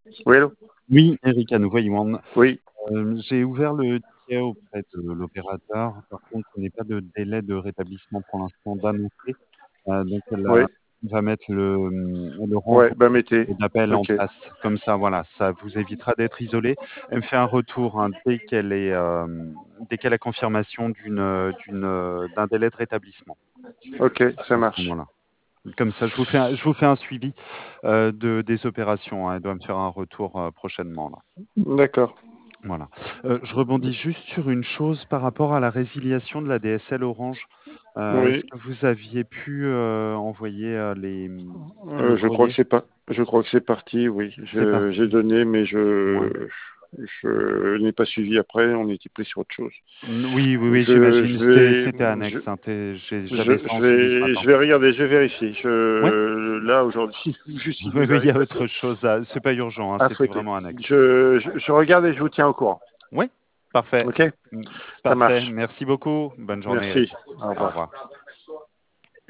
Oui, allô? Oui, Eric, à nouveau, Yoann. Oui, J'ai ouvert le ticket auprès de l'opérateur. Par contre, je n'ai pas de délai de rétablissement pour l'instant d'annoncer. Donc oui, elle va mettre le ouais, renvoi bah mettez. d'appel en Ok, place. Comme ça, voilà, ça vous évitera d'être isolé. Elle me fait un retour, hein, dès qu'elle a confirmation d'un délai de rétablissement ok, ça à ce marche. moment-là. Comme ça, je vous fais un suivi, des opérations, hein. Elle doit me faire un retour, prochainement là. D'accord. Voilà. Je rebondis juste sur une chose par rapport à la résiliation de la DSL Orange. Est-ce Oui, que vous aviez pu, envoyer, le je crois courrier? que c'est pas, je crois que c'est parti. Oui, C'est j'ai parti? donné, mais Ouais. je n'ai pas suivi après. On était pris sur autre chose. Oui, oui, oui, Je j'imagine. vais, C'était je, annexe, hein. J'avais ça en suivi ce matin. je vais regarder, je vais vérifier. Ouais? Là aujourd'hui, juste il Oui, nous oui, il y arrive a autre passer chose c'est pas urgent, hein, à c'était fouetter. vraiment annexe. Je regarde et je vous tiens au courant. Oui? Parfait. Ok? Mmh, Ça parfait. marche. Merci beaucoup. Bonne journée, Merci. Eric. Au Au revoir. revoir.